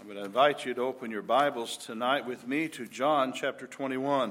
I would invite you to open your Bibles tonight with me to John chapter 21.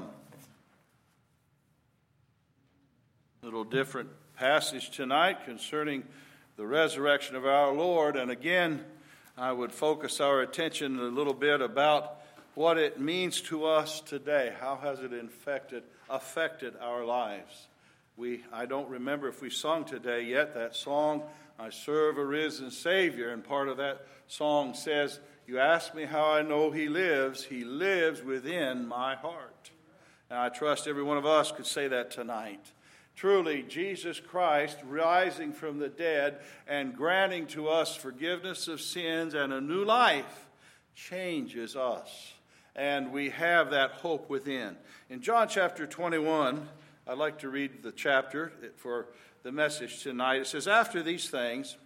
A little different passage tonight concerning the resurrection of our Lord. And again, I would focus our attention a little bit about what it means to us today. How has it affected our lives? I don't remember if we sung today yet that song, I Serve a Risen Savior. And part of that song says, you ask me how I know He lives within my heart. And I trust every one of us could say that tonight. Truly, Jesus Christ rising from the dead and granting to us forgiveness of sins and a new life changes us. And we have that hope within. In John chapter 21, I'd like to read the chapter for the message tonight. It says, after these things,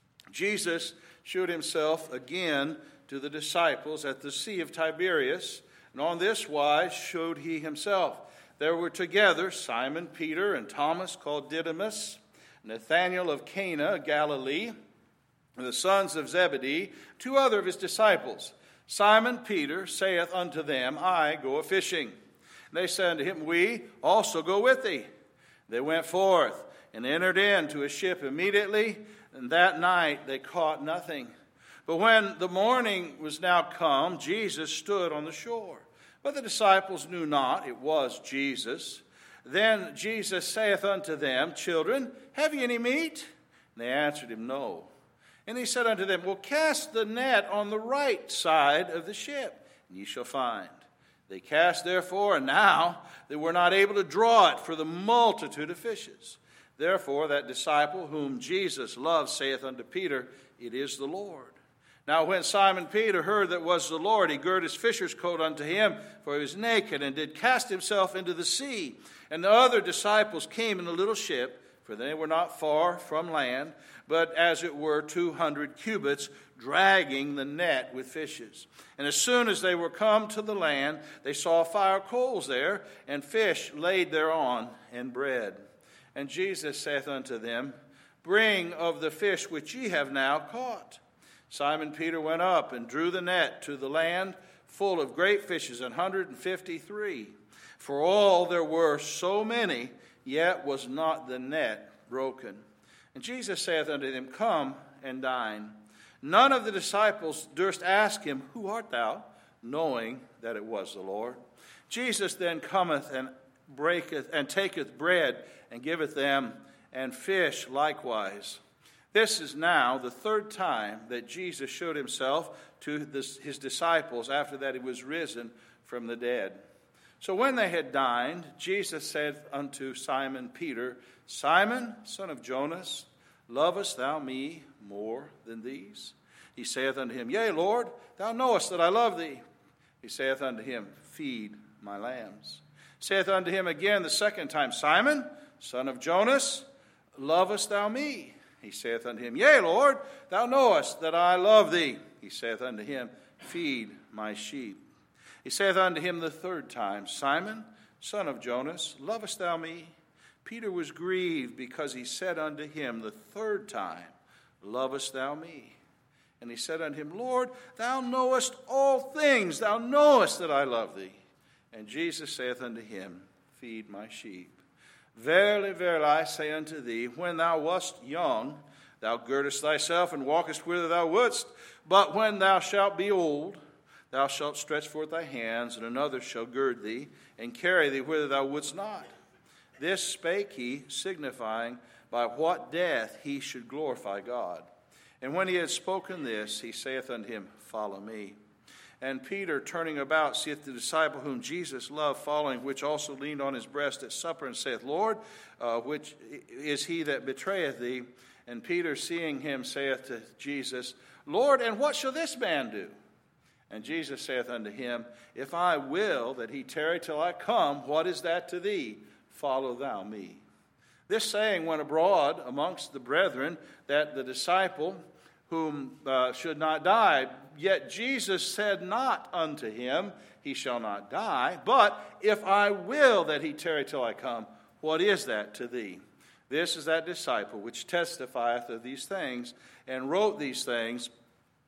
Jesus showed himself again to the disciples at the Sea of Tiberias, and on this wise showed he himself. There were together Simon Peter and Thomas called Didymus, Nathanael of Cana, Galilee, and the sons of Zebedee, two other of his disciples. Simon Peter saith unto them, I go a-fishing. And they said unto him, we also go with thee. They went forth and entered into a ship immediately, and that night they caught nothing. But when the morning was now come, Jesus stood on the shore. But the disciples knew not it was Jesus. Then Jesus saith unto them, children, have ye any meat? And they answered him, no. And he said unto them, well, cast the net on the right side of the ship, and ye shall find. They cast therefore, and now they were not able to draw it for the multitude of fishes. Therefore that disciple whom Jesus loved saith unto Peter, it is the Lord. Now when Simon Peter heard that was the Lord, he girt his fisher's coat unto him, for he was naked, and did cast himself into the sea. And the other disciples came in a little ship, for they were not far from land, but as it were 200 cubits, dragging the net with fishes. And as soon as they were come to the land, they saw fire coals there, and fish laid thereon, and bread. And Jesus saith unto them, bring of the fish which ye have now caught. Simon Peter went up and drew the net to the land full of great fishes, 153. For all there were so many, yet was not the net broken. And Jesus saith unto them, come and dine. None of the disciples durst ask him, who art thou? Knowing that it was the Lord. Jesus then cometh and breaketh and taketh bread and giveth them, and fish likewise. This is now the third time that Jesus showed himself to his disciples after that he was risen from the dead. So when they had dined, Jesus said unto Simon Peter, Simon, son of Jonas, lovest thou me more than these? He saith unto him, yea, Lord, thou knowest that I love thee. He saith unto him, feed my lambs. He saith unto him again the second time, Simon, son of Jonas, lovest thou me? He saith unto him, yea, Lord, thou knowest that I love thee. He saith unto him, feed my sheep. He saith unto him the third time, Simon, son of Jonas, lovest thou me? Peter was grieved because he said unto him the third time, lovest thou me? And he said unto him, Lord, thou knowest all things. Thou knowest that I love thee. And Jesus saith unto him, feed my sheep. Verily, verily, I say unto thee, when thou wast young, thou girdest thyself and walkest whither thou wouldst. But when thou shalt be old, thou shalt stretch forth thy hands, and another shall gird thee, and carry thee whither thou wouldst not. This spake he, signifying by what death he should glorify God. And when he had spoken this, he saith unto him, follow me. And Peter, turning about, seeth the disciple whom Jesus loved following, which also leaned on his breast at supper, and saith, Lord, which is he that betrayeth thee? And Peter, seeing him, saith to Jesus, Lord, and what shall this man do? And Jesus saith unto him, if I will that he tarry till I come, what is that to thee? Follow thou me. This saying went abroad amongst the brethren, that the disciple whom should not die. Yet Jesus said not unto him, he shall not die, but if I will that he tarry till I come, what is that to thee? This is that disciple which testifieth of these things, and wrote these things,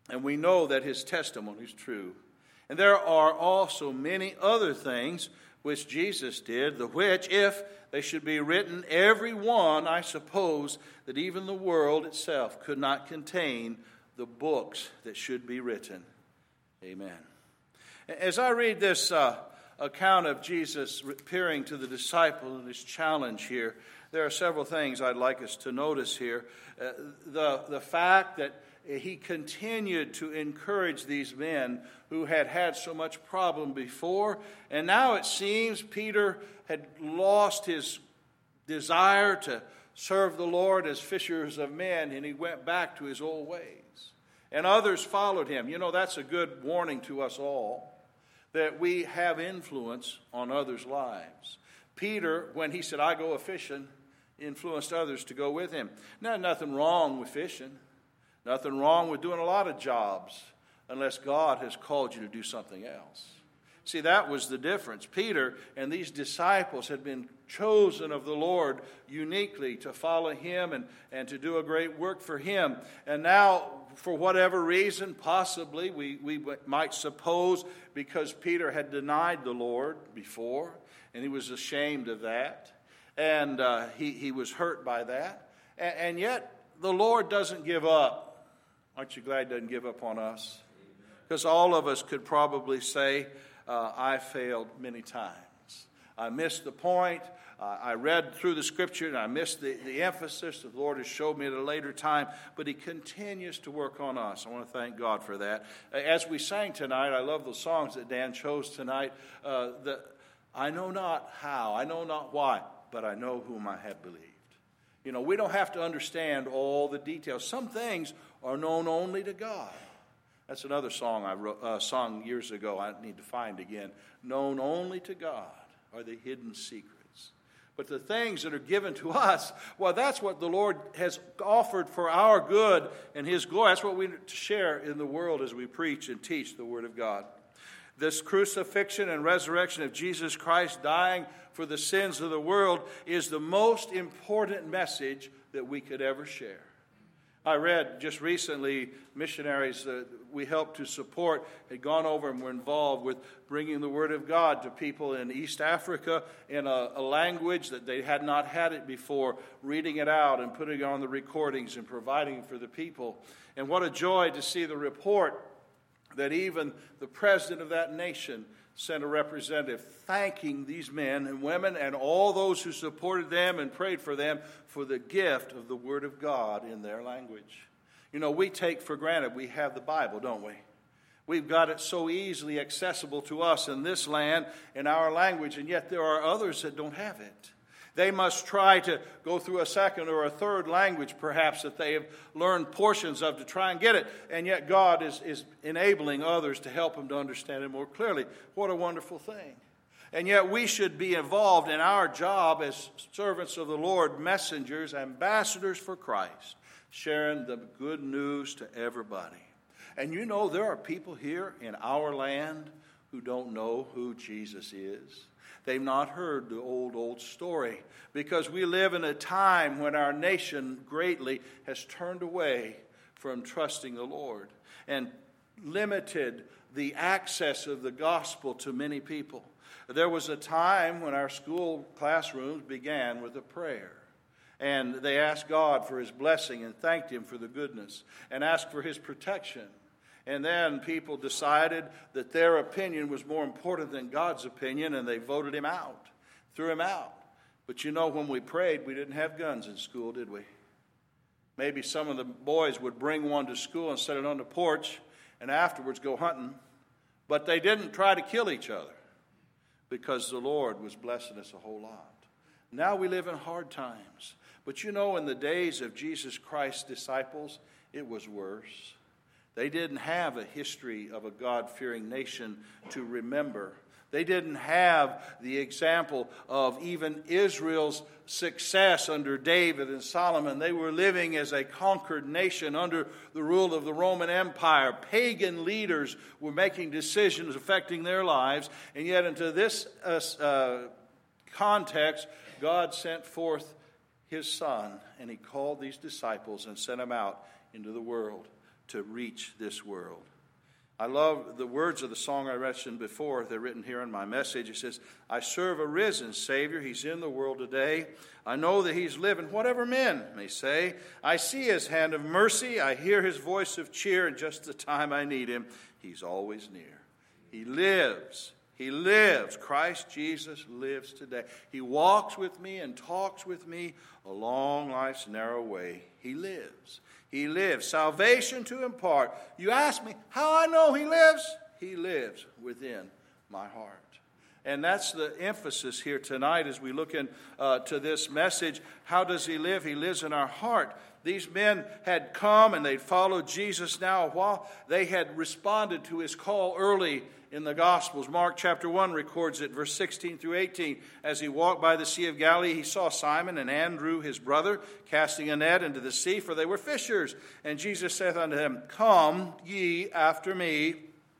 and we know that his testimony is true. And there are also many other things which Jesus did, the which, if they should be written, every one, I suppose, that even the world itself could not contain the books that should be written. Amen. As I read this account of Jesus appearing to the disciple in this challenge here, there are several things I'd like us to notice here. The fact that he continued to encourage these men who had had so much problem before, and now it seems Peter had lost his desire to serve the Lord as fishers of men, and he went back to his old ways. And others followed him. You know, that's a good warning to us all, that we have influence on others' lives. Peter, when he said, I go a-fishing, influenced others to go with him. Now, nothing wrong with fishing. Nothing wrong with doing a lot of jobs unless God has called you to do something else. See, that was the difference. Peter and these disciples had been chosen of the Lord uniquely to follow him and to do a great work for him. And now, for whatever reason, possibly, we might suppose because Peter had denied the Lord before, and he was ashamed of that, and he was hurt by that. And yet, the Lord doesn't give up. Aren't you glad he doesn't give up on us? Because all of us could probably say, I failed many times. I missed the point. I read through the scripture and I missed the emphasis. The Lord has showed me at a later time, but he continues to work on us. I want to thank God for that. As we sang tonight, I love the songs that Dan chose tonight. I know not how, I know not why, but I know whom I have believed. You know, we don't have to understand all the details. Some things are known only to God. That's another song I wrote, song years ago I need to find again. Known only to God are the hidden secrets. But the things that are given to us, well, that's what the Lord has offered for our good and his glory. That's what we share in the world as we preach and teach the Word of God. This crucifixion and resurrection of Jesus Christ dying for the sins of the world is the most important message that we could ever share. I read just recently, missionaries that we helped to support had gone over and were involved with bringing the Word of God to people in East Africa in a language that they had not had it before, reading it out and putting it on the recordings and providing it for the people. And what a joy to see the report that even the president of that nation sent a representative thanking these men and women and all those who supported them and prayed for them for the gift of the Word of God in their language. You know, we take for granted we have the Bible, don't we? We've got it so easily accessible to us in this land, in our language, and yet there are others that don't have it. They must try to go through a second or a third language, perhaps, that they have learned portions of to try and get it. And yet God is enabling others to help them to understand it more clearly. What a wonderful thing. And yet we should be involved in our job as servants of the Lord, messengers, ambassadors for Christ, sharing the good news to everybody. And you know, there are people here in our land who don't know who Jesus is. They've not heard the old story because we live in a time when our nation greatly has turned away from trusting the Lord and limited the access of the gospel to many people. There was a time when our school classrooms began with a prayer. And they asked God for his blessing and thanked him for the goodness and asked for his protection. And then people decided that their opinion was more important than God's opinion, and they voted him out, threw him out. But you know, when we prayed, we didn't have guns in school, did we? Maybe some of the boys would bring one to school and set it on the porch and afterwards go hunting. But they didn't try to kill each other because the Lord was blessing us a whole lot. Now we live in hard times. But you know, in the days of Jesus Christ's disciples, it was worse. They didn't have a history of a God-fearing nation to remember. They didn't have the example of even Israel's success under David and Solomon. They were living as a conquered nation under the rule of the Roman Empire. Pagan leaders were making decisions affecting their lives. And yet into this context, God sent forth his Son, and he called these disciples and sent them out into the world to reach this world. I love the words of the song I mentioned before. They're written here in my message. It says, I serve a risen Savior. He's in the world today. I know that he's living, whatever men may say. I see his hand of mercy. I hear his voice of cheer. And just the time I need him, he's always near. He lives. He lives. Christ Jesus lives today. He walks with me and talks with me along life's narrow way. He lives. He lives. Salvation to impart. You ask me how I know he lives? He lives within my heart. And that's the emphasis here tonight as we look into this message. How does he live? He lives in our heart. These men had come and they'd followed Jesus now a while. They had responded to his call early in the Gospels. Mark chapter 1 records it, verse 16 through 18. As he walked by the Sea of Galilee, he saw Simon and Andrew, his brother, casting a net into the sea, for they were fishers. And Jesus saith unto them, Come ye after me,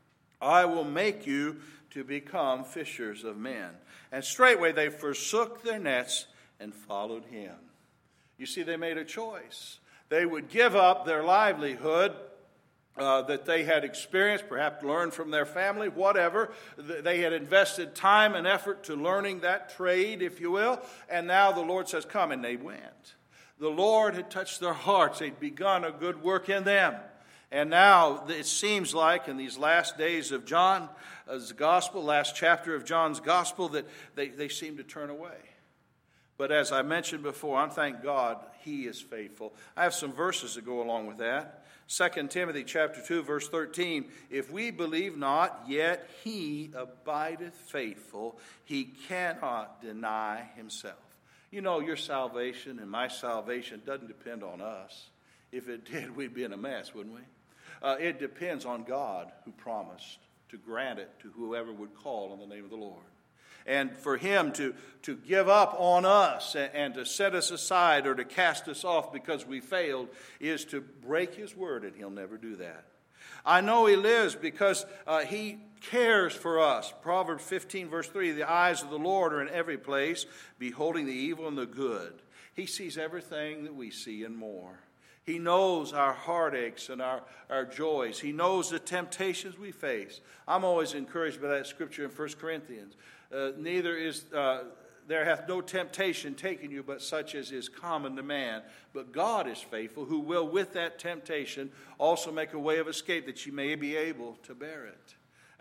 I will make you to become fishers of men. And straightway they forsook their nets and followed him. You see, they made a choice. They would give up their livelihood that they had experienced, perhaps learned from their family, whatever. They had invested time and effort to learning that trade, if you will. And now the Lord says, come, and they went. The Lord had touched their hearts. They'd begun a good work in them. And now it seems like in these last days of John's gospel, last chapter of John's gospel, that they seem to turn away. But as I mentioned before, I thank God he is faithful. I have some verses that go along with that. 2 Timothy chapter 2, verse 13, if we believe not, yet he abideth faithful. He cannot deny himself. You know, your salvation and my salvation doesn't depend on us. If it did, we'd be in a mess, wouldn't we? It depends on God who promised to grant it to whoever would call on the name of the Lord. And for him to give up on us and to set us aside or to cast us off because we failed is to break his word, and he'll never do that. I know he lives because he cares for us. Proverbs 15, verse 3, the eyes of the Lord are in every place, beholding the evil and the good. He sees everything that we see and more. He knows our heartaches and our joys. He knows the temptations we face. I'm always encouraged by that scripture in 1 Corinthians. Neither is there hath no temptation taken you, but such as is common to man. But God is faithful, who will with that temptation also make a way of escape, that you may be able to bear it.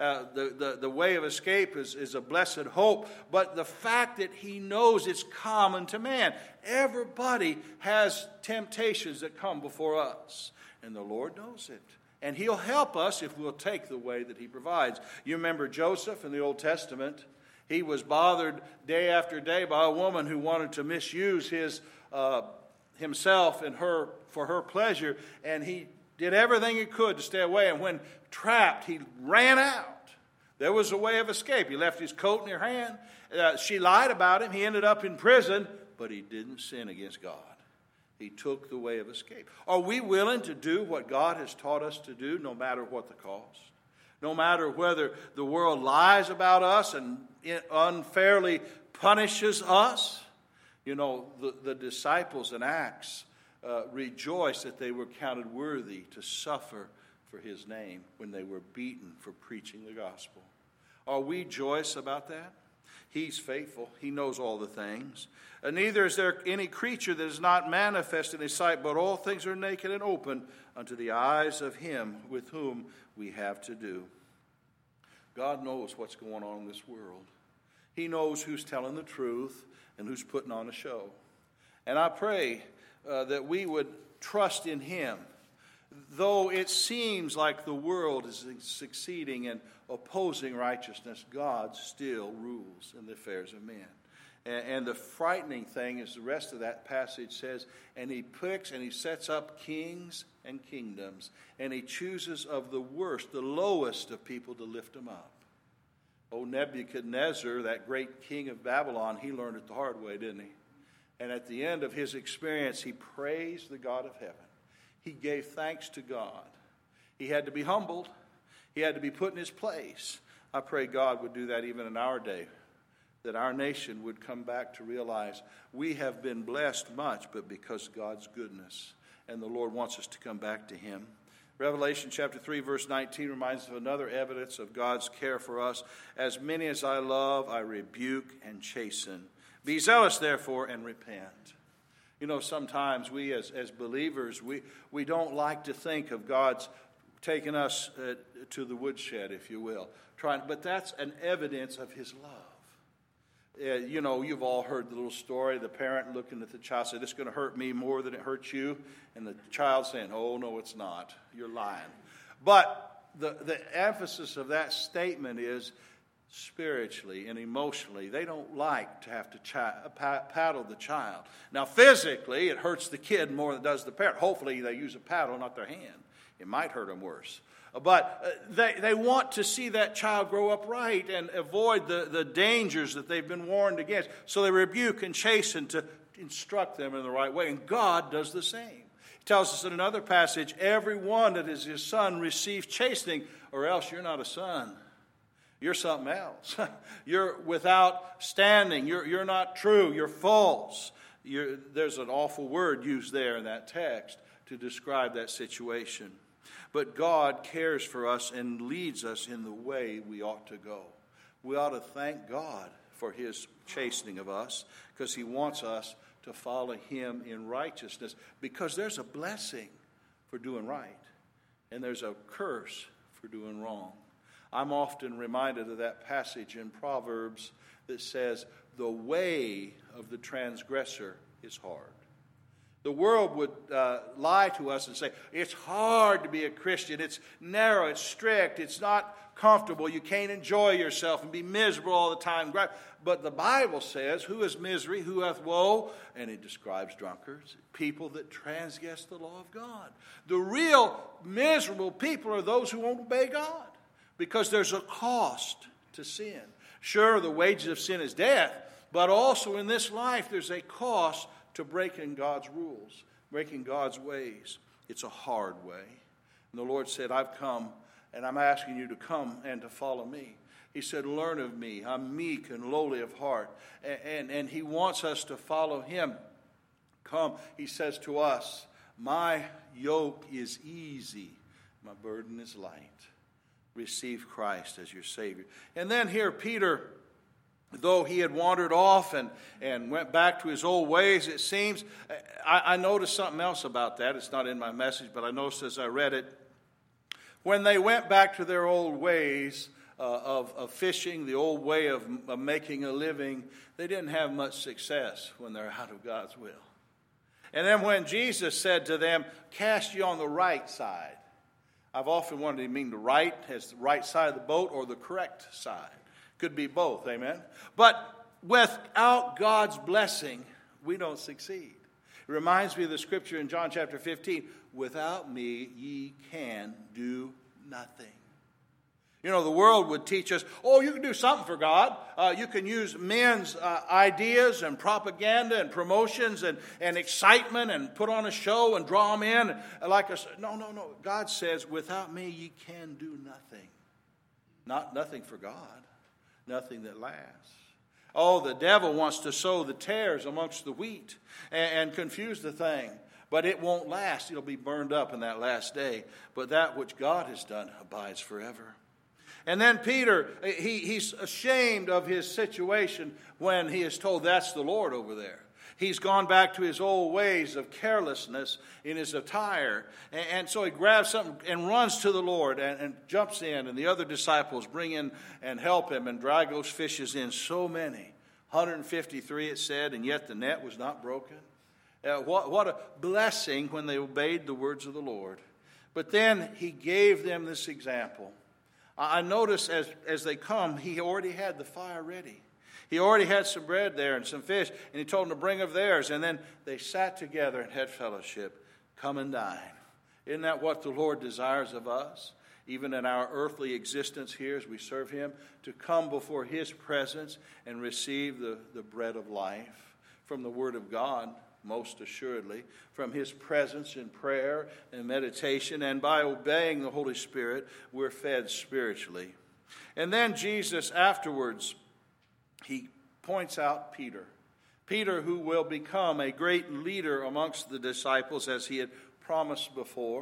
The way of escape is a blessed hope, but the fact that he knows it's common to man. Everybody has temptations that come before us, and the Lord knows it. And he'll help us if we'll take the way that he provides. You remember Joseph in the Old Testament. He was bothered day after day by a woman who wanted to misuse himself and her for her pleasure, and he did everything he could to stay away. And when trapped, he ran out. There was a way of escape. He left his coat in her hand. She lied about him. He ended up in prison, but he didn't sin against God. He took the way of escape. Are we willing to do what God has taught us to do, no matter what the cost? No matter whether the world lies about us and unfairly punishes us? You know, the disciples in Acts rejoiced that they were counted worthy to suffer for his name when they were beaten for preaching the gospel. Are we joyous about that? He's faithful. He knows all the things. And neither is there any creature that is not manifest in his sight, but all things are naked and open unto the eyes of him with whom we have to do. God knows what's going on in this world. He knows who's telling the truth and who's putting on a show. And I pray that we would trust in him. Though it seems like the world is succeeding and opposing righteousness, God still rules in the affairs of men. And the frightening thing is the rest of that passage says, and he picks and he sets up kings and kingdoms, and he chooses of the worst, the lowest of people to lift them up. Oh, Nebuchadnezzar, that great king of Babylon, he learned it the hard way, didn't he? And at the end of his experience, he praised the God of heaven. He gave thanks to God. He had to be humbled. He had to be put in his place. I pray God would do that even in our day, that our nation would come back to realize we have been blessed much, but because God's goodness. And the Lord wants us to come back to him. Revelation chapter 3, verse 19 reminds us of another evidence of God's care for us. As many as I love, I rebuke and chasten. Be zealous, therefore, and repent. You know, sometimes we as believers, we don't like to think of God's taking us to the woodshed, if you will. But that's an evidence of his love. You know, you've all heard the little story, the parent looking at the child, said, "This is going to hurt me more than it hurts you." And the child saying, "Oh, no, it's not. You're lying." But the emphasis of that statement is spiritually and emotionally. They don't like to have to paddle the child. Now, physically, it hurts the kid more than it does the parent. Hopefully, they use a paddle, not their hand. It might hurt them worse. But they want to see that child grow up right and avoid the dangers that they've been warned against. So they rebuke and chasten to instruct them in the right way. And God does the same. He tells us in another passage, everyone that is his son receives chastening, or else you're not a son. You're something else. You're without standing. You're not true. You're false. There's an awful word used there in that text to describe that situation. But God cares for us and leads us in the way we ought to go. We ought to thank God for his chastening of us because he wants us to follow him in righteousness, because there's a blessing for doing right and there's a curse for doing wrong. I'm often reminded of that passage in Proverbs that says, "The way of the transgressor is hard." The world would lie to us and say, it's hard to be a Christian. It's narrow, it's strict, it's not comfortable. You can't enjoy yourself and be miserable all the time. But the Bible says, who is misery, who hath woe? And it describes drunkards, people that transgress the law of God. The real miserable people are those who won't obey God, because there's a cost to sin. Sure, the wages of sin is death, but also in this life there's a cost to breaking God's rules, breaking God's ways. It's a hard way. And the Lord said, I've come, and I'm asking you to come and to follow me. He said, learn of me. I'm meek and lowly of heart. And he wants us to follow him. Come, he says to us, my yoke is easy, my burden is light. Receive Christ as your Savior. And then here, Peter, though he had wandered off and went back to his old ways, it seems, I noticed something else about that. It's not in my message, but I noticed as I read it. When they went back to their old ways of fishing, the old way of making a living, they didn't have much success when they're out of God's will. And then when Jesus said to them, cast ye on the right side. I've often wondered, do you mean the right as the right side of the boat or the correct side? Could be both, amen? But without God's blessing, we don't succeed. It reminds me of the scripture in John chapter 15, without me ye can do nothing. You know, the world would teach us, oh, you can do something for God. You can use men's ideas and propaganda and promotions and excitement and put on a show and draw them in. No. God says, without me ye can do nothing. Nothing for God. Nothing that lasts. Oh, the devil wants to sow the tares amongst the wheat and confuse the thing. But it won't last. It'll be burned up in that last day. But that which God has done abides forever. And then Peter, he's ashamed of his situation when he is told that's the Lord over there. He's gone back to his old ways of carelessness in his attire. And so he grabs something and runs to the Lord and jumps in. And the other disciples bring in and help him and drag those fishes in. So many. 153 it said, and yet the net was not broken. What a blessing when they obeyed the words of the Lord. But then he gave them this example. I notice as they come, he already had the fire ready. He already had some bread there and some fish, and he told them to bring of theirs. And then they sat together and had fellowship. Come and dine. Isn't that what the Lord desires of us? Even in our earthly existence here as we serve him, to come before his presence and receive the bread of life from the word of God, most assuredly, from his presence in prayer and meditation, and by obeying the Holy Spirit, we're fed spiritually. And then Jesus afterwards, he points out Peter. Peter, who will become a great leader amongst the disciples as he had promised before.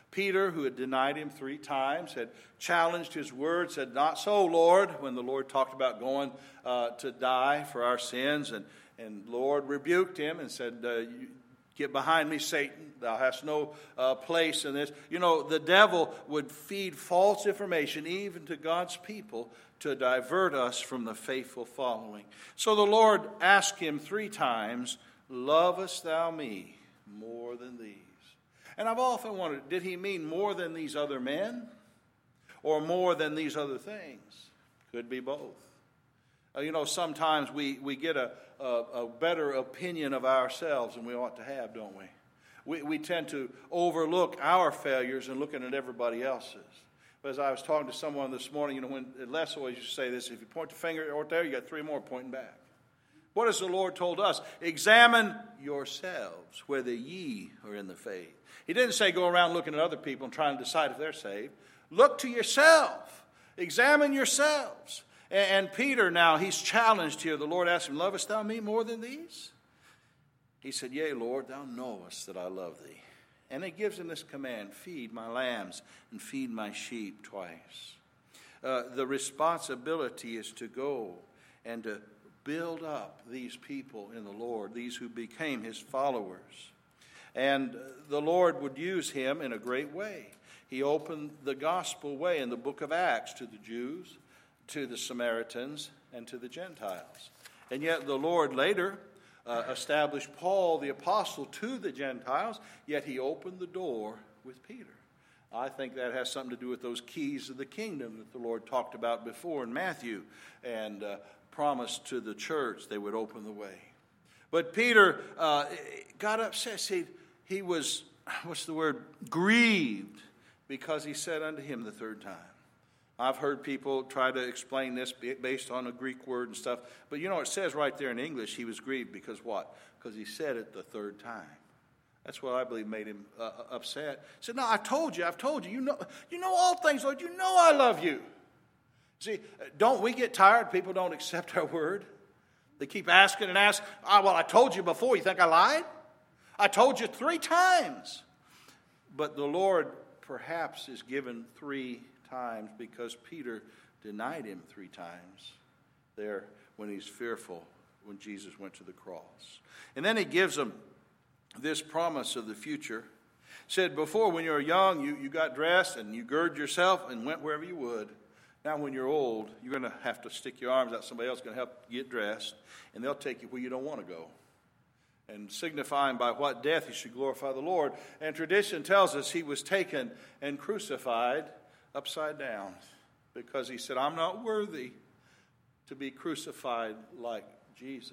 Peter, who had denied him 3 times, had challenged his word, said, "Not so, Lord," when the Lord talked about going to die for our sins. And Lord rebuked him and said, "Get behind me, Satan. Thou hast no place in this." You know, the devil would feed false information even to God's people to divert us from the faithful following. So the Lord asked him 3 times, "Lovest thou me more than these?" And I've often wondered, did he mean more than these other men or more than these other things? Could be both. You know, sometimes we get a better opinion of ourselves than we ought to have, don't we? We tend to overlook our failures and looking at everybody else's. But as I was talking to someone this morning, you know, when Les always used to say this, if you point the finger out there, you got 3 more pointing back. What has the Lord told us? Examine yourselves whether ye are in the faith. He didn't say go around looking at other people and trying to decide if they're saved. Look to yourself. Examine yourselves. And Peter now, he's challenged here. The Lord asked him, "Lovest thou me more than these?" He said, "Yea, Lord, thou knowest that I love thee." And it gives him this command, "Feed my lambs and feed my sheep," twice. The responsibility is to go and to build up these people in the Lord, these who became his followers. And the Lord would use him in a great way. He opened the gospel way in the book of Acts to the Jews, to the Samaritans, and to the Gentiles. And yet the Lord later established Paul the apostle to the Gentiles, yet he opened the door with Peter. I think that has something to do with those keys of the kingdom that the Lord talked about before in Matthew, and promised to the church they would open the way. But Peter got upset. He was, grieved, because he said unto him the 3rd time. I've heard people try to explain this based on a Greek word and stuff. But you know, it says right there in English, he was grieved because what? Because he said it the 3rd time. That's what I believe made him upset. He said, "No, I've told you. You know all things, Lord. You know I love you." See, don't we get tired? People don't accept our word. They keep asking and asking. "Well, I told you before. You think I lied? I told you 3 times." But the Lord perhaps is given 3 times because Peter denied him 3 times there when he's fearful when Jesus went to the cross. And then he gives them this promise of the future. He said, before, when you were young, you got dressed and you girded yourself and went wherever you would. Now when you're old, you're going to have to stick your arms out. Somebody else is going to help you get dressed, and they'll take you where you don't want to go. And signifying by what death you should glorify the Lord. And tradition tells us he was taken and crucified upside down, because he said, "I'm not worthy to be crucified like Jesus."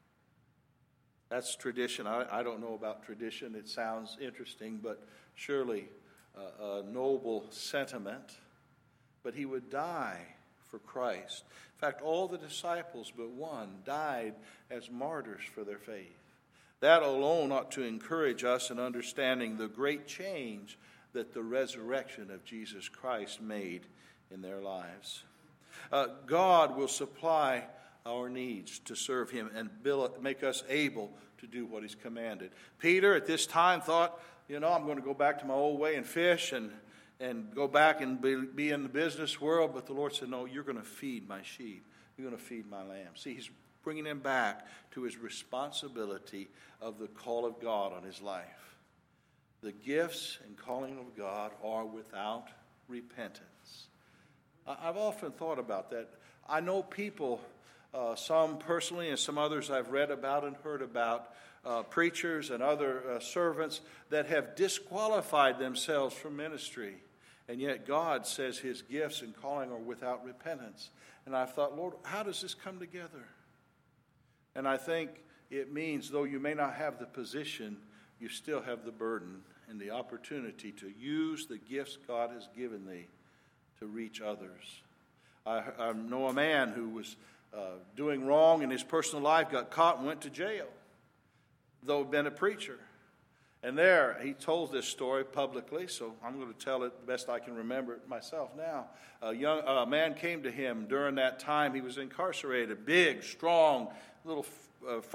That's tradition. I don't know about tradition. It sounds interesting, but surely a noble sentiment. But he would die for Christ. In fact, all the disciples but one died as martyrs for their faith. That alone ought to encourage us in understanding the great change that the resurrection of Jesus Christ made in their lives. God will supply our needs to serve him and make us able to do what he's commanded. Peter at this time thought, I'm going to go back to my old way and fish and go back and be in the business world. But the Lord said, "No, you're going to feed my sheep. You're going to feed my lambs." See, he's bringing him back to his responsibility of the call of God on his life. The gifts and calling of God are without repentance. I've often thought about that. I know people, some personally and some others I've read about and heard about, preachers and other servants that have disqualified themselves from ministry. And yet God says his gifts and calling are without repentance. And I thought, Lord, how does this come together? And I think it means, though you may not have the position, you still have the burden and the opportunity to use the gifts God has given thee to reach others. I know a man who was doing wrong in his personal life, got caught and went to jail, though he'd been a preacher. And there, he told this story publicly, so I'm going to tell it the best I can remember it myself now. A man came to him during that time. He was incarcerated, big, strong, little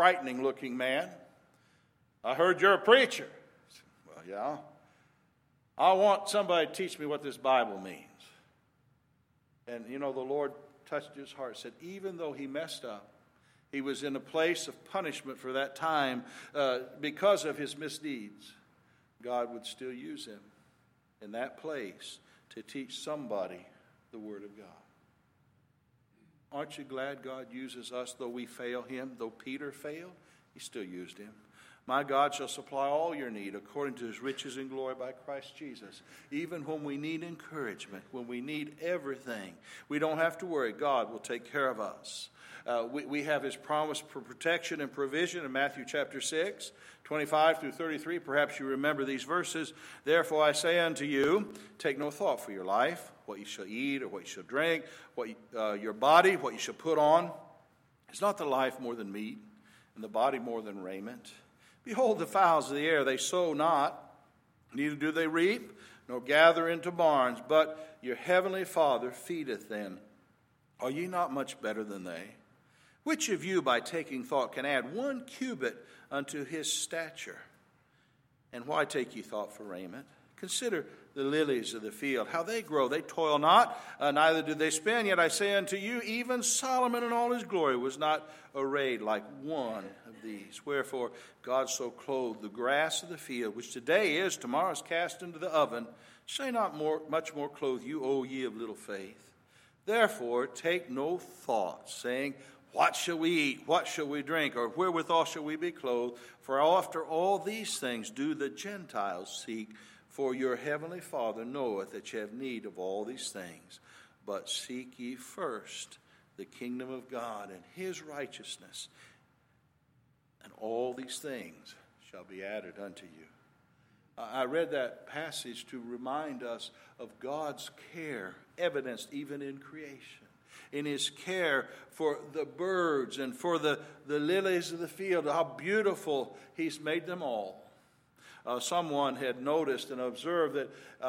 frightening-looking man. "I heard you're a preacher." I said, "Well, yeah." I want somebody to teach me what this Bible means. And the Lord touched his heart, said even though he messed up, he was in a place of punishment for that time because of his misdeeds, God would still use him in that place to teach somebody the Word of God. Aren't you glad God uses us, though we fail him? Though Peter failed, he still used him. My God shall supply all your need according to his riches and glory by Christ Jesus. Even when we need encouragement, when we need everything, we don't have to worry. God will take care of us. We have his promise for protection and provision in Matthew chapter 6, 25 through 33. Perhaps you remember these verses. Therefore I say unto you, take no thought for your life, what you shall eat or what you shall drink, your body, what you shall put on. Is not the life more than meat, and the body more than raiment? Behold the fowls of the air, they sow not, neither do they reap, nor gather into barns, but your heavenly Father feedeth them. Are ye not much better than they? Which of you by taking thought can add 1 cubit unto his stature? And why take ye thought for raiment? Consider the lilies of the field, how they grow. They toil not, neither do they spin. Yet I say unto you, even Solomon in all his glory was not arrayed like one of these. Wherefore God so clothed the grass of the field, which today is, tomorrow is cast into the oven. Shall not much more clothe you, O ye of little faith? Therefore take no thought, saying, what shall we eat? What shall we drink? Or wherewithal shall we be clothed? For after all these things do the Gentiles seek. For your heavenly Father knoweth that ye have need of all these things. But seek ye first the kingdom of God and his righteousness, and all these things shall be added unto you. I read that passage to remind us of God's care, evidenced even in creation. In his care for the birds and for the lilies of the field, how beautiful he's made them all. Someone had noticed and observed that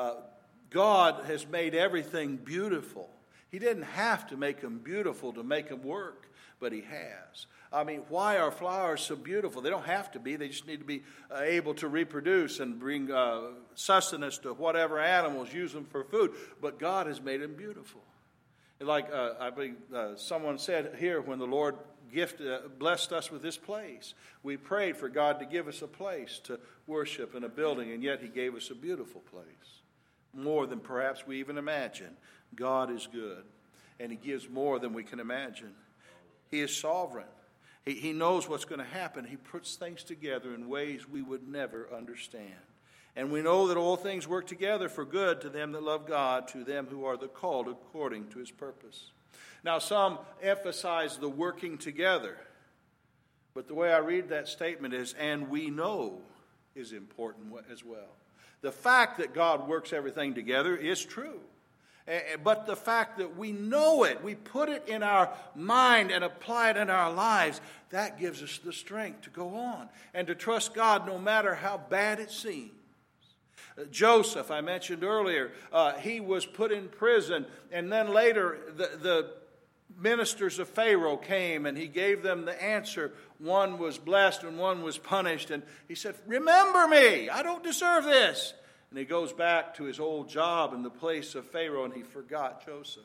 God has made everything beautiful. He didn't have to make them beautiful to make them work, but he has. I mean, why are flowers so beautiful? They don't have to be. They just need to be able to reproduce and bring sustenance to whatever animals, use them for food. But God has made them beautiful. Like I believe someone said here when the Lord blessed us with this place, we prayed for God to give us a place to worship in a building, and yet he gave us a beautiful place. More than perhaps we even imagine. God is good, and he gives more than we can imagine. He is sovereign. He knows what's going to happen. He puts things together in ways we would never understand. And we know that all things work together for good to them that love God, to them who are the called according to his purpose. Now, some emphasize the working together. But the way I read that statement is, and we know, is important as well. The fact that God works everything together is true. But the fact that we know it, we put it in our mind and apply it in our lives, that gives us the strength to go on and to trust God no matter how bad it seems. Joseph, I mentioned earlier, he was put in prison, and then later the ministers of Pharaoh came and he gave them the answer. One was blessed and one was punished, and he said, remember me, I don't deserve this. And he goes back to his old job in the place of Pharaoh, and he forgot Joseph.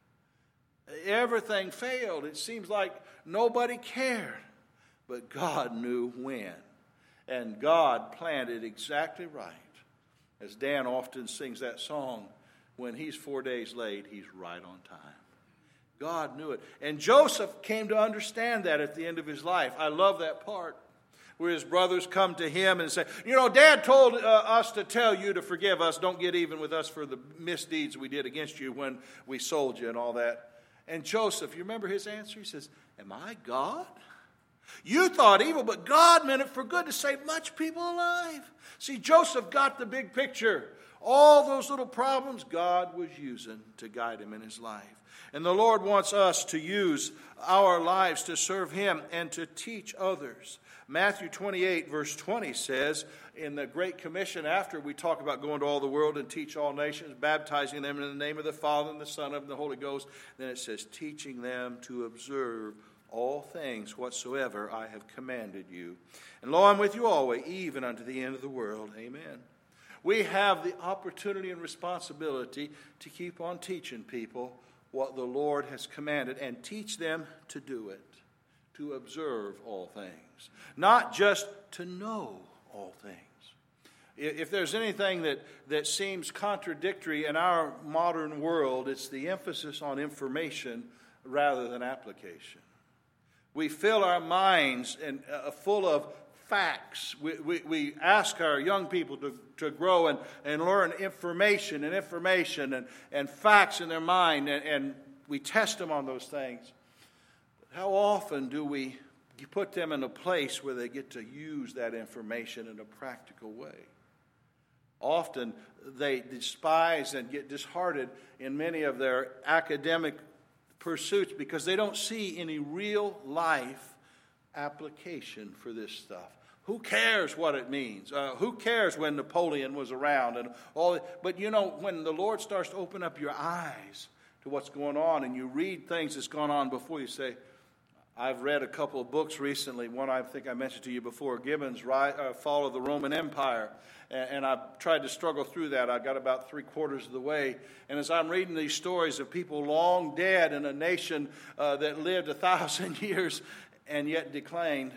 Everything failed. It seems like nobody cared. But God knew when. And God planned it exactly right. As Dan often sings that song, when he's 4 days late, he's right on time. God knew it. And Joseph came to understand that at the end of his life. I love that part where his brothers come to him and say, Dad told us to tell you to forgive us. Don't get even with us for the misdeeds we did against you when we sold you and all that. And Joseph, you remember his answer? He says, am I God? You thought evil, but God meant it for good to save much people alive. See, Joseph got the big picture. All those little problems God was using to guide him in his life. And the Lord wants us to use our lives to serve him and to teach others. Matthew 28, verse 20 says, in the Great Commission, after we talk about going to all the world and teach all nations, baptizing them in the name of the Father and the Son and the Holy Ghost, then it says, teaching them to observe all things whatsoever I have commanded you. And lo, I'm with you always, even unto the end of the world. Amen. We have the opportunity and responsibility to keep on teaching people what the Lord has commanded and teach them to do it, to observe all things, not just to know all things. If there's anything that seems contradictory in our modern world, it's the emphasis on information rather than application. We fill our minds full of facts. We ask our young people to grow and learn information and facts in their mind, and we test them on those things. But how often do we put them in a place where they get to use that information in a practical way? Often they despise and get disheartened in many of their academic pursuits because they don't see any real life application for this stuff. Who cares what it means? Who cares when Napoleon was around and all? But when the Lord starts to open up your eyes to what's going on, and you read things that's gone on before, you say, I've read a couple of books recently. One I think I mentioned to you before, Gibbon's Fall of the Roman Empire. And I've tried to struggle through that. I got about 3/4 of the way. And as I'm reading these stories of people long dead in a nation that lived 1,000 years and yet declined,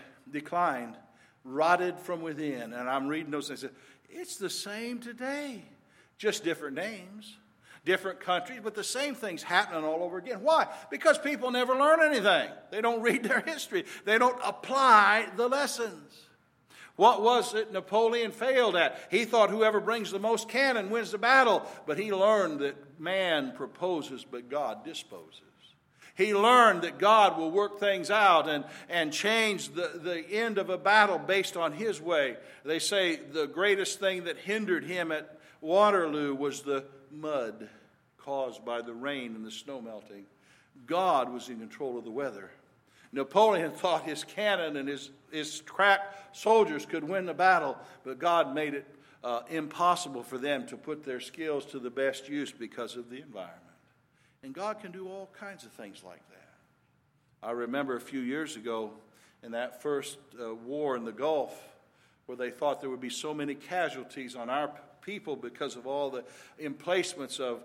rotted from within. And I'm reading those things. It's the same today, just different names. Different countries, but the same thing's happening all over again. Why? Because people never learn anything. They don't read their history. They don't apply the lessons. What was it Napoleon failed at? He thought whoever brings the most cannon wins the battle, but he learned that man proposes, but God disposes. He learned that God will work things out and change the end of a battle based on his way. They say the greatest thing that hindered him at Waterloo was the mud caused by the rain and the snow melting. God was in control of the weather. Napoleon thought his cannon and his crack soldiers could win the battle, but God made it impossible for them to put their skills to the best use because of the environment. And God can do all kinds of things like that. I remember a few years ago in that first war in the Gulf, where they thought there would be so many casualties on our people because of all the emplacements of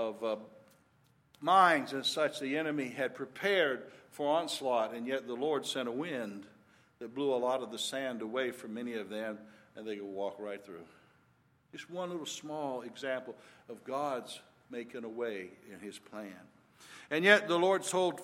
mines and such. The enemy had prepared for onslaught, and yet the Lord sent a wind that blew a lot of the sand away from many of them, and they could walk right through. Just one little small example of God's making a way in his plan. And yet the Lord told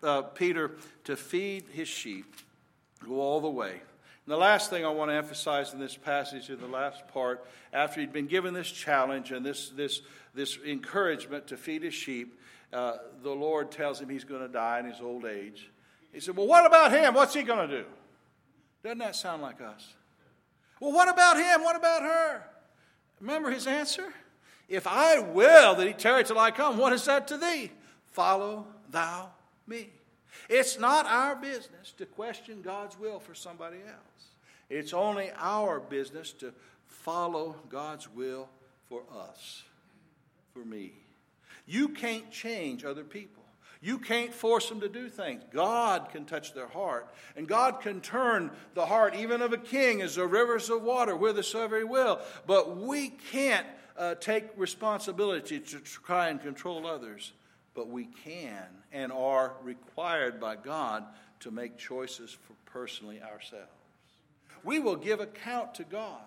Peter to feed his sheep, go all the way. And the last thing I want to emphasize in this passage, in the last part, after he'd been given this challenge and this encouragement to feed his sheep, the Lord tells him he's going to die in his old age. He said, well, what about him? What's he going to do? Doesn't that sound like us? Well, what about him? What about her? Remember his answer? If I will that he tarry till I come, what is that to thee? Follow thou me. It's not our business to question God's will for somebody else. It's only our business to follow God's will for us, for me. You can't change other people. You can't force them to do things. God can touch their heart. And God can turn the heart even of a king as the rivers of water whithersoever he will. But we can't take responsibility to try and control others. But we can and are required by God to make choices for personally ourselves. We will give account to God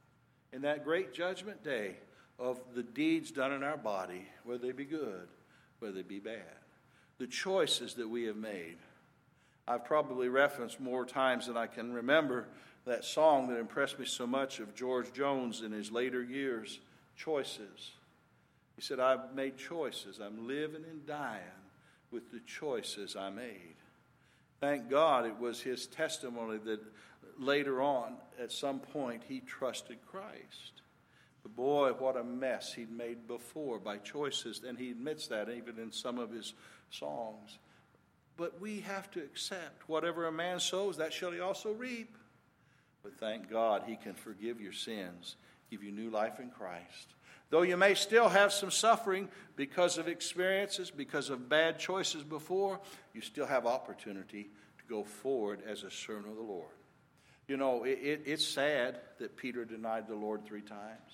in that great judgment day of the deeds done in our body, whether they be good, whether they be bad. The choices that we have made. I've probably referenced more times than I can remember that song that impressed me so much of George Jones in his later years, Choices. He said, I've made choices. I'm living and dying with the choices I made. Thank God it was his testimony that later on, at some point, he trusted Christ. But boy, what a mess he'd made before by choices. And he admits that even in some of his songs. But we have to accept whatever a man sows, that shall he also reap. But thank God he can forgive your sins, give you new life in Christ. Though you may still have some suffering because of experiences, because of bad choices before, you still have opportunity to go forward as a servant of the Lord. You know, it's sad that Peter denied the Lord 3 times.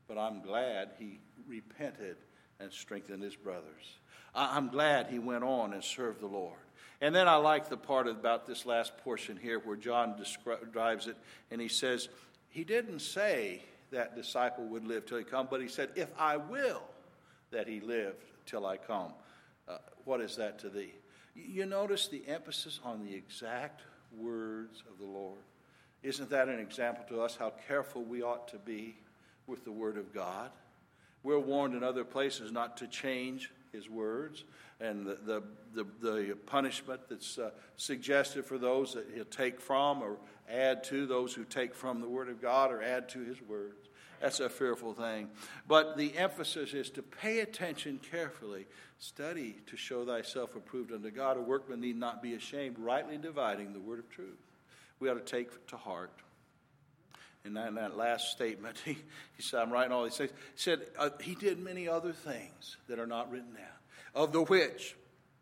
but I'm glad he repented and strengthened his brothers. I'm glad he went on and served the Lord. And then I like the part about this last portion here where John describes it, and he says, he didn't say that disciple would live till he come, but he said, if I will that he live till I come. What is that to thee? You notice the emphasis on the exact words of the Lord. Isn't that an example to us how careful we ought to be with the Word of God? We're warned in other places not to change his words, and the punishment that's suggested for those that he'll take from or add to, those who take from the Word of God or add to his words. That's a fearful thing. But the emphasis is to pay attention carefully. Study to show thyself approved unto God. A workman need not be ashamed, rightly dividing the word of truth. We ought to take to heart. And in that last statement, he said, I'm writing all these things. He said, he did many other things that are not written down, of the which,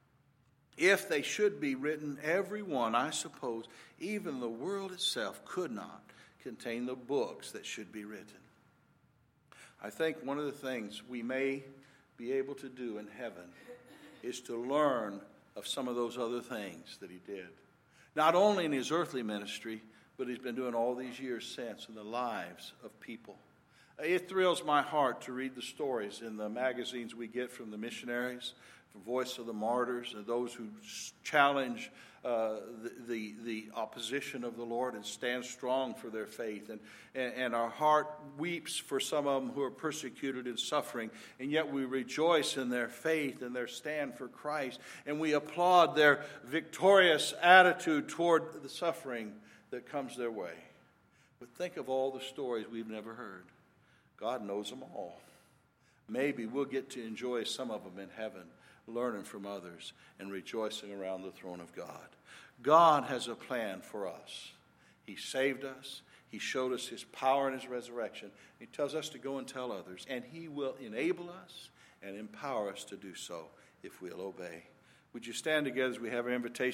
if they should be written, every one, I suppose, even the world itself could not contain the books that should be written. I think one of the things we may be able to do in heaven is to learn of some of those other things that he did. Not only in his earthly ministry, but he's been doing all these years since in the lives of people. It thrills my heart to read the stories in the magazines we get from the missionaries, from Voice of the Martyrs, and those who challenge the opposition of the Lord and stand strong for their faith. And our heart weeps for some of them who are persecuted and suffering, and yet we rejoice in their faith and their stand for Christ, and we applaud their victorious attitude toward the suffering that comes their way. But think of all the stories we've never heard. God knows them all. Maybe we'll get to enjoy some of them in heaven, learning from others and rejoicing around the throne of God. God has a plan for us. He saved us. He showed us his power and his resurrection. He tells us to go and tell others, and he will enable us and empower us to do so if we'll obey. Would you stand together as we have an invitation?